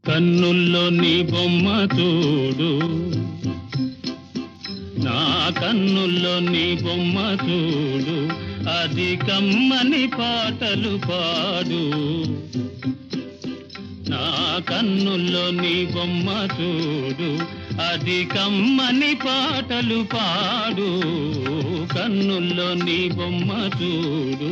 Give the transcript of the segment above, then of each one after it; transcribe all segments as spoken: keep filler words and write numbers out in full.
కన్నుల్లో నీ బొమ్మ చూడు, నా కన్నుల్లో నీ బొమ్మ చూడు, అది కమ్మని పాటలు పాడు. నా కన్నుల్లో నీ బొమ్మ చూడు, అది కమ్మని పాటలు పాడు. కన్నుల్లో నీ బొమ్మ చూడు.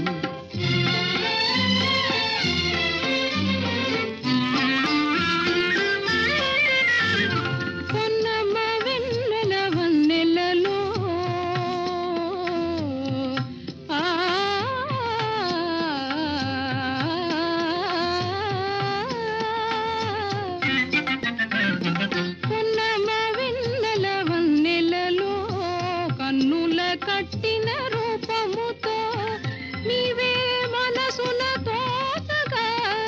కట్టిన రూపముతో నీవే మనసున తోచగా,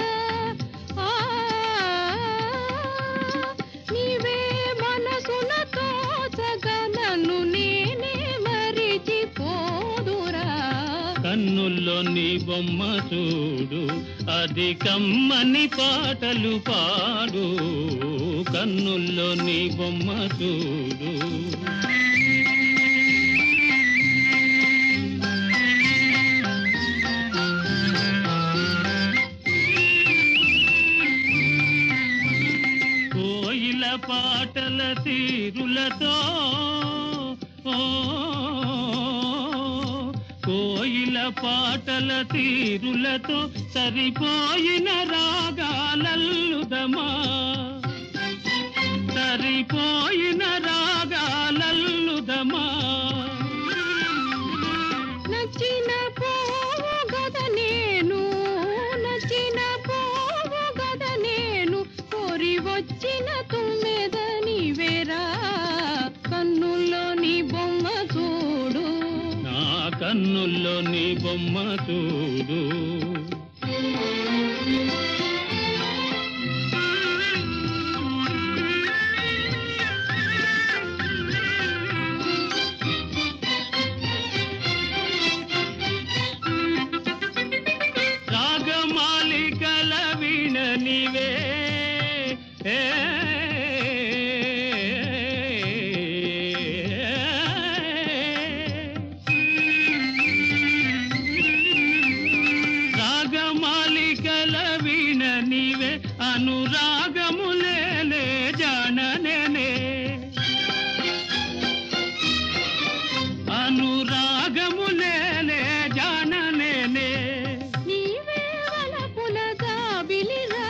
నీవే మనసున తోచగా నన్ను నేనే మరిచిపోదురా. కన్నుల్లో నీ బొమ్మ చూడు, అది కమ్మని పాటలు పాడు. కన్నుల్లో నీ బొమ్మ చూడు. పాటల తీరులతో కోయిల పాటల తీరులతో సరిపోయిన రాగాలల్లుదమా, సరిపోయిన రాగాలల్లుదమా. నచ్చిన పోవు గద నేను, నచ్చిన పోవు గద నేను, కోరి వచ్చిన తుమ్మెద నీవేరా. కన్నుల్లో నీ బొమ్మ చూడు, నా కన్నుల్లో నీ బొమ్మ చూడు. రాగమాలికల వీణ నీవే, రాగమాలికల వీణ నీవే, అనురాగములేలే జాననే, అనురాగములేలే జాననే. నీవే వలపుల జాబిలిరా,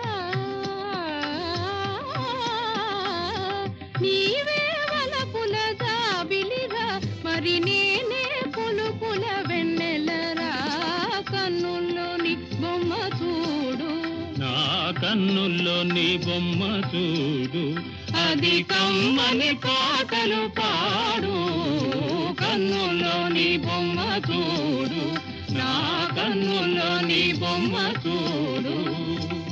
నీవే వలపుల జాబిలిరా, మరి నేనే పులుపుల వెన్నెలరా. కన్నుల్లో నీ బొమ్మ చూడు, నా కన్నుల్లో నీ బొమ్మ చూడు, అది కమ్మని పాటలు పాడు. కన్నుల్లో నీ బొమ్మ చూడు, నా కన్నుల్లో నీ బొమ్మ చూడు.